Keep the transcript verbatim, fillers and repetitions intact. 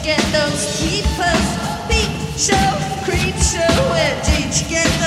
get those keepers? Peep show, creep show, where did you get